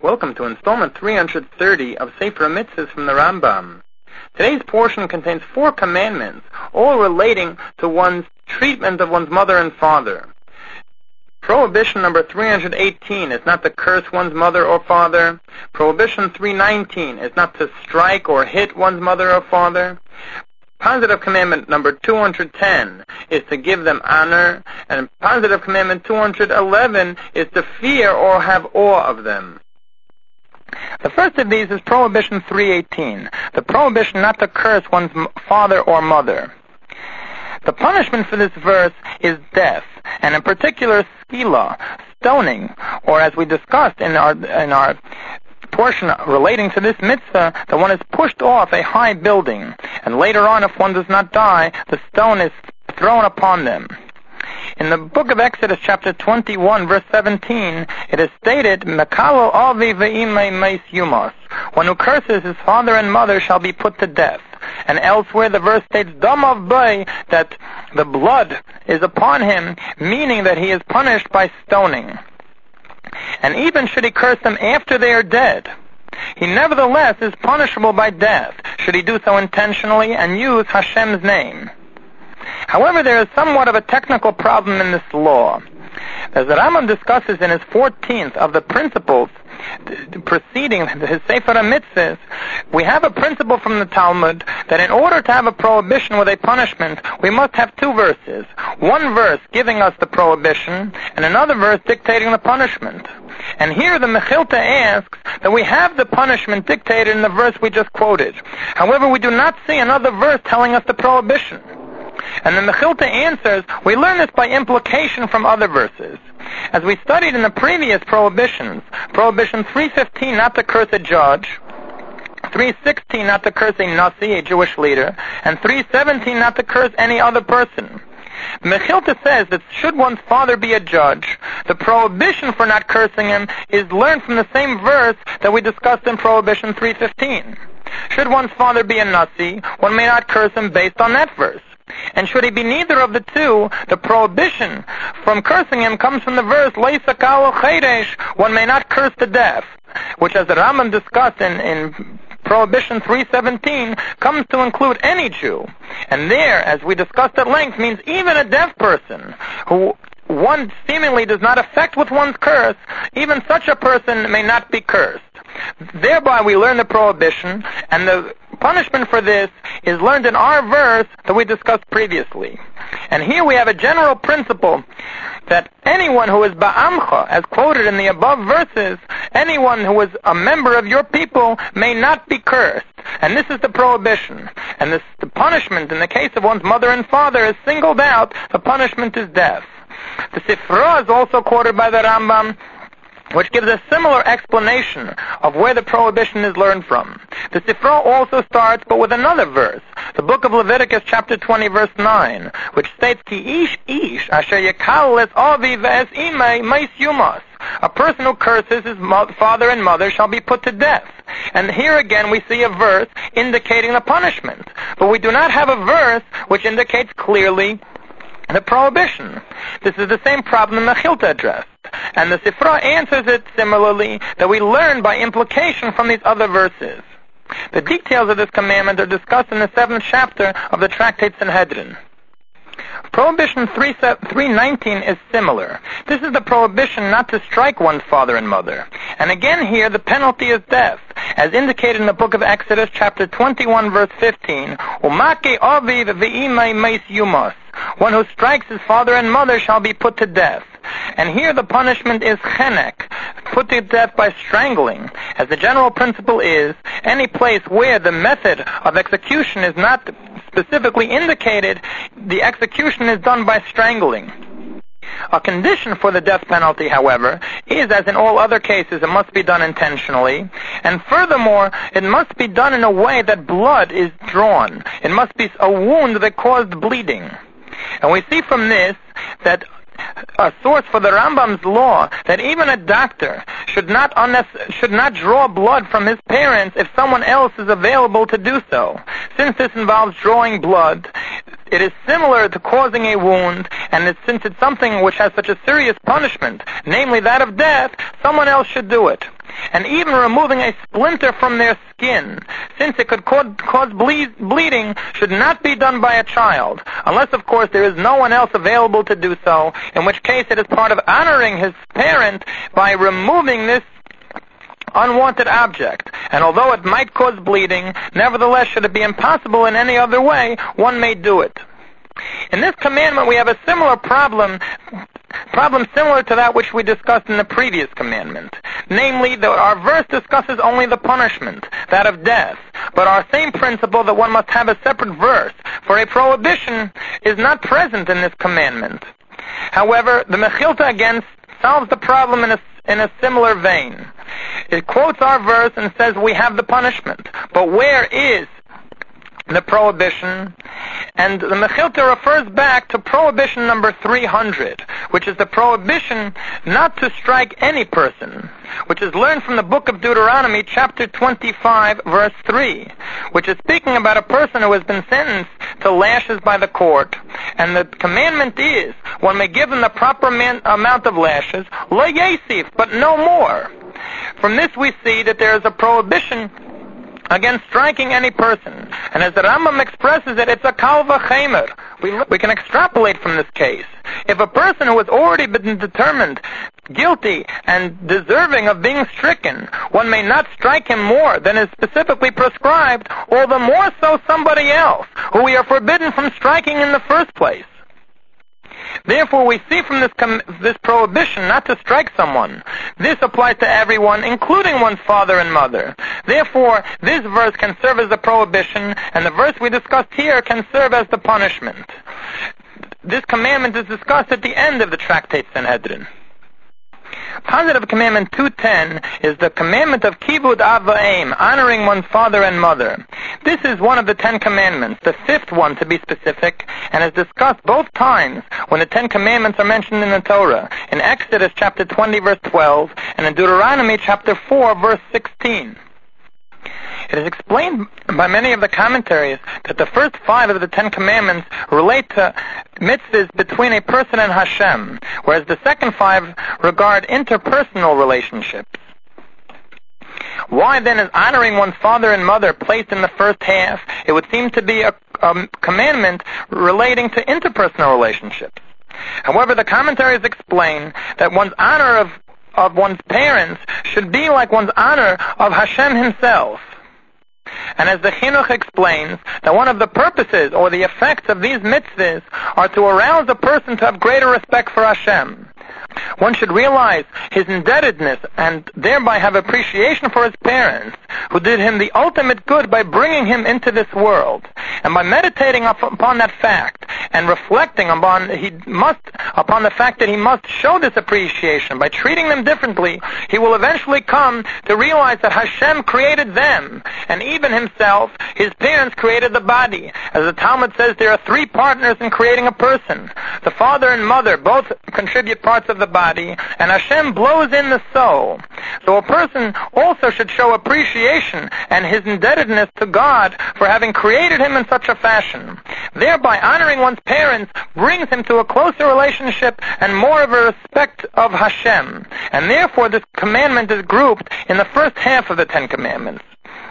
Welcome to installment 330 of Sefer Mitzvahs from the Rambam. Today's portion contains 4 commandments, all relating to one's treatment of one's mother and father. Prohibition number 318 is not to curse one's mother or father. Prohibition 319 is not to strike or hit one's mother or father. Positive commandment number 210 is to give them honor, and positive commandment 211 is to fear or have awe of them. The first of these is Prohibition 318, the prohibition not to curse one's father or mother. The punishment for this verse is death, and in particular skila, stoning, or as we discussed in our portion relating to this mitzvah, that one is pushed off a high building, and later on, if one does not die, the stone is thrown upon them. In the book of Exodus, chapter 21, verse 17, it is stated, Mekalo avi ve'imei meis yumos. One who curses his father and mother shall be put to death. And elsewhere the verse states, Damav bay, that the blood is upon him, meaning that he is punished by stoning. And even should he curse them after they are dead, he nevertheless is punishable by death, should he do so intentionally and use Hashem's name. However, there is somewhat of a technical problem in this law. As the Rambam discusses in his 14th of the principles preceding his Sefer HaMitzvahs, we have a principle from the Talmud that in order to have a prohibition with a punishment, we must have 2 verses. One verse giving us the prohibition, and another verse dictating the punishment. And here the Mechilta asks that we have the punishment dictated in the verse we just quoted. However, we do not see another verse telling us the prohibition. And the Mechilta answers, we learn this by implication from other verses. As we studied in the previous prohibitions, Prohibition 315 not to curse a judge, 316 not to curse a Nasi, a Jewish leader, and 317 not to curse any other person. Mechilta says that should one's father be a judge, the prohibition for not cursing him is learned from the same verse that we discussed in Prohibition 315. Should one's father be a Nasi, one may not curse him based on that verse. And should he be neither of the two, the prohibition from cursing him comes from the verse, Leisa kalo cheresh, one may not curse to death, which as the Rambam discussed in Prohibition 317, comes to include any Jew. And there, as we discussed at length, means even a deaf person, who one seemingly does not affect with one's curse, even such a person may not be cursed. Thereby we learn the prohibition, and the punishment for this is learned in our verse that we discussed previously. And here we have a general principle that anyone who is ba'amcha, as quoted in the above verses, anyone who is a member of your people may not be cursed. And this is the prohibition. And the punishment in the case of one's mother and father is singled out. The punishment is death. The Sifra is also quoted by the Rambam, which gives a similar explanation of where the prohibition is learned from. The Sifra also starts, but with another verse, the book of Leviticus, chapter 20, verse 9, which states, Ki ish asher yekal les avi ve'es imei meis yumos. A person who curses his father and mother shall be put to death. And here again we see a verse indicating the punishment. But we do not have a verse which indicates clearly the prohibition. This is the same problem Mechilta addressed. And the Sifra answers it similarly, that we learn by implication from these other verses. The details of this commandment are discussed in the 7th chapter of the Tractate Sanhedrin. Prohibition 319 is similar. This is the prohibition not to strike one's father and mother. And again here the penalty is death, as indicated in the book of Exodus, chapter 21, verse 15. Umake aviv ve'imei meis yumos. One who strikes his father and mother shall be put to death. And here the punishment is chenek, put to death by strangling, as the general principle is, any place where the method of execution is not specifically indicated, the execution is done by strangling. A condition for the death penalty, however, is, as in all other cases, it must be done intentionally, and furthermore, it must be done in a way that blood is drawn. It must be a wound that caused bleeding. And we see from this that a source for the Rambam's law that even a doctor should not draw blood from his parents if someone else is available to do so. Since this involves drawing blood, it is similar to causing a wound, and since it's something which has such a serious punishment, namely that of death, someone else should do it. and even removing a splinter from their skin, since it could cause bleeding, should not be done by a child, unless, of course, there is no one else available to do so, in which case it is part of honoring his parent by removing this unwanted object. And although it might cause bleeding, nevertheless, should it be impossible in any other way, one may do it. In this commandment, we have a similar problem similar to that which we discussed in the previous commandment. Namely, that our verse discusses only the punishment, that of death. But our same principle that one must have a separate verse for a prohibition is not present in this commandment. However, the Mechilta again solves the problem in a similar vein. It quotes our verse and says we have the punishment, but where is the prohibition? And the Mechilta refers back to prohibition number 300, which is the prohibition not to strike any person, which is learned from the book of Deuteronomy, chapter 25, verse 3, which is speaking about a person who has been sentenced to lashes by the court. And the commandment is, one may give him the proper amount of lashes, lo yesif, but no more. From this we see that there is a prohibition against striking any person. And as the Rambam expresses it, it's a kal v'chemer. We can extrapolate from this case. If a person who has already been determined guilty and deserving of being stricken, one may not strike him more than is specifically prescribed, or the more so somebody else, who we are forbidden from striking in the first place. Therefore, we see from this prohibition not to strike someone. This applies to everyone, including one's father and mother. Therefore, this verse can serve as a prohibition, and the verse we discussed here can serve as the punishment. This commandment is discussed at the end of the tractate Sanhedrin. Positive commandment 210 is the commandment of kibud av v'em, honoring one's father and mother. This is one of the 10 commandments, the 5th one to be specific, and is discussed both times when the 10 commandments are mentioned in the Torah, in Exodus chapter 20 verse 12, and in Deuteronomy chapter 4 verse 16. It is explained by many of the commentaries that the first 5 of the 10 commandments relate to mitzvahs between a person and Hashem, whereas the second 5 regard interpersonal relationships. Why then is honoring one's father and mother placed in the first half? It would seem to be a commandment relating to interpersonal relationships. However, the commentaries explain that one's honor of one's parents should be like one's honor of Hashem himself. And as the Chinuch explains, that one of the purposes or the effects of these mitzvahs are to arouse a person to have greater respect for Hashem. One should realize his indebtedness and thereby have appreciation for his parents, who did him the ultimate good by bringing him into this world. And by meditating upon that fact and reflecting upon the fact that he must show this appreciation by treating them differently, he will eventually come to realize that Hashem created them, and even himself, his parents, created the body. As the Talmud says, there are 3 partners in creating a person. The father and mother both contribute parts of the body, and Hashem blows in the soul. So a person also should show appreciation and his indebtedness to God for having created him in such a fashion. Thereby, honoring one's parents brings him to a closer relationship and more of a respect of Hashem. And therefore, this commandment is grouped in the first half of the 10 commandments.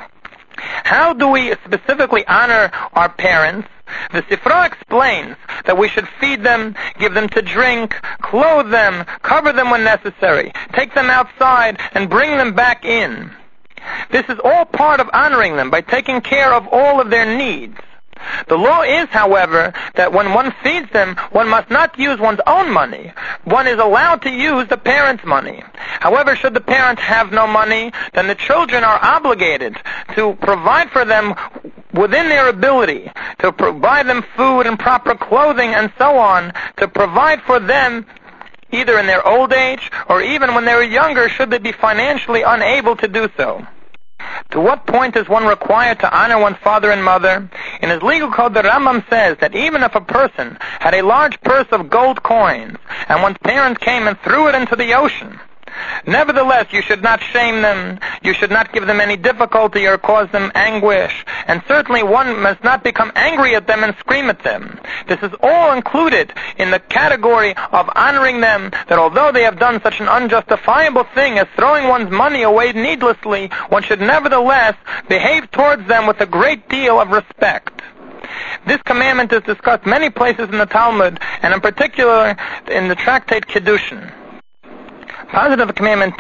How do we specifically honor our parents? The Sifra explains that we should feed them, give them to drink, clothe them, cover them when necessary, take them outside, and bring them back in. This is all part of honoring them by taking care of all of their needs. The law is, however, that when one feeds them, one must not use one's own money. One is allowed to use the parent's money. However, should the parents have no money, then the children are obligated to provide for them within their ability, to provide them food and proper clothing and so on, to provide for them either in their old age or even when they were younger, should they be financially unable to do so. To what point is one required to honor one's father and mother? In his legal code, the Rambam says that even if a person had a large purse of gold coins and one's parents came and threw it into the ocean, Nevertheless, you should not shame them, you should not give them any difficulty or cause them anguish, and certainly one must not become angry at them and scream at them. This is all included in the category of honoring them, that although they have done such an unjustifiable thing as throwing one's money away needlessly, one should nevertheless behave towards them with a great deal of respect. This commandment is discussed many places in the Talmud, and in particular in the tractate Kiddushin. Positive commandment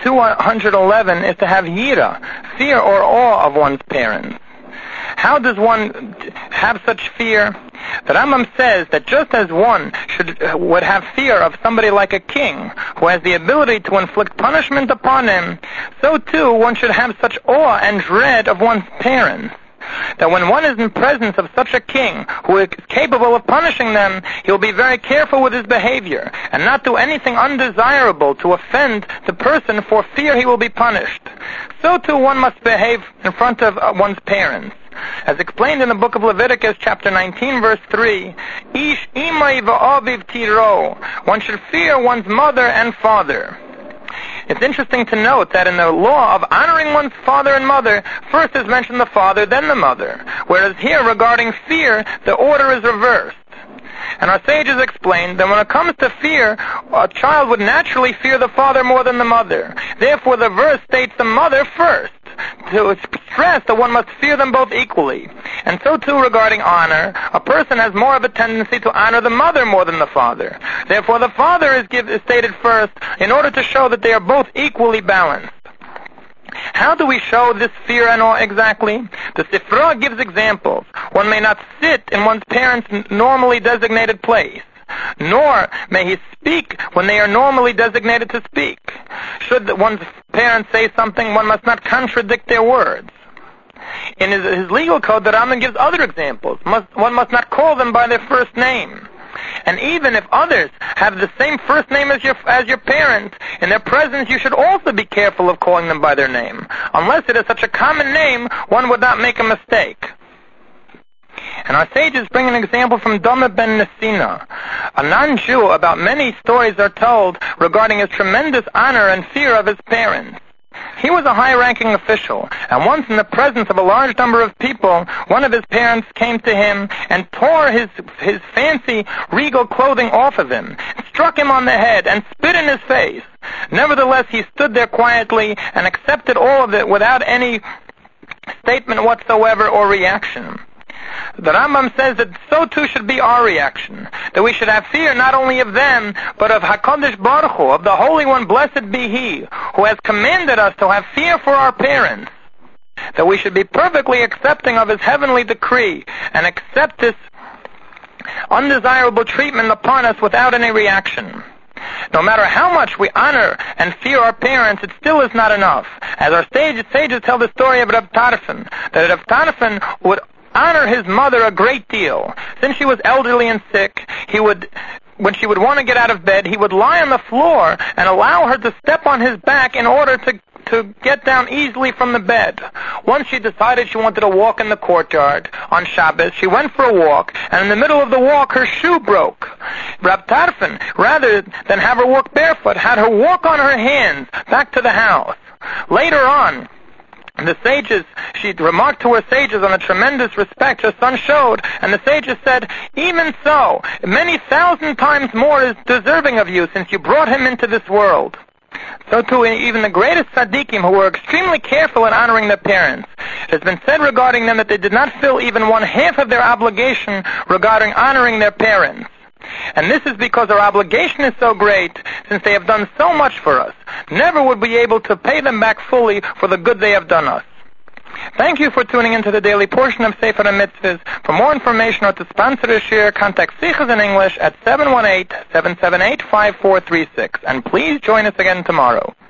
211 is to have yira, fear or awe of one's parents. How does one have such fear? The Rambam says that just as one would have fear of somebody like a king, who has the ability to inflict punishment upon him, so too one should have such awe and dread of one's parents, that when one is in presence of such a king who is capable of punishing them, he will be very careful with his behavior and not do anything undesirable to offend the person for fear he will be punished. So too one must behave in front of one's parents. As explained in the book of Leviticus, chapter 19, verse 3, Ish imay va'aviv tiro, one should fear one's mother and father. It's interesting to note that in the law of honoring one's father and mother, first is mentioned the father, then the mother, whereas here regarding fear, the order is reversed. And our sages explained that when it comes to fear, a child would naturally fear the father more than the mother. Therefore the verse states the mother first, to stress that one must fear them both equally. And so too regarding honor, a person has more of a tendency to honor the mother more than the father. Therefore the father is stated first in order to show that they are both equally balanced. How do we show this fear and awe exactly? The Sifra gives examples. One may not sit in one's parents' normally designated place, nor may he speak when they are normally designated to speak. Should one's parents say something, one must not contradict their words. In his legal code, the Rambam gives other examples. One must not call them by their first name. And even if others have the same first name as your parents, in their presence you should also be careful of calling them by their name. Unless it is such a common name, one would not make a mistake. And our sages bring an example from Doma ben Nesina, a non-Jew. About many stories are told regarding his tremendous honor and fear of his parents. He was a high-ranking official, and once in the presence of a large number of people, one of his parents came to him and tore his fancy regal clothing off of him, struck him on the head, and spit in his face. Nevertheless, he stood there quietly and accepted all of it without any statement whatsoever or reaction. The Rambam says that so too should be our reaction, that we should have fear not only of them, but of HaKadosh Baruch Hu, of the Holy One, blessed be He, who has commanded us to have fear for our parents, that we should be perfectly accepting of His heavenly decree, and accept this undesirable treatment upon us without any reaction. No matter how much we honor and fear our parents, it still is not enough. As our sages tell the story of Reb Tarfon, that Reb Tarfon would honor his mother a great deal. Since she was elderly and sick, when she would want to get out of bed, he would lie on the floor and allow her to step on his back in order to get down easily from the bed. Once she decided she wanted to walk in the courtyard on Shabbos, she went for a walk, and in the middle of the walk, her shoe broke. Reb Tarfon, rather than have her walk barefoot, had her walk on her hands back to the house. Later on, the sages, she remarked to her sages on the tremendous respect her son showed, and the sages said, even so, many thousand times more is deserving of you, since you brought him into this world. So too, even the greatest tzaddikim, who were extremely careful in honoring their parents, it has been said regarding them that they did not fill even one half of their obligation regarding honoring their parents. And this is because our obligation is so great, since they have done so much for us. Never would we be able to pay them back fully for the good they have done us. Thank you for tuning into the daily portion of Sefer HaMitzvahs. For more information or to sponsor a share, contact Sichas in English at 718-778-5436. And please join us again tomorrow.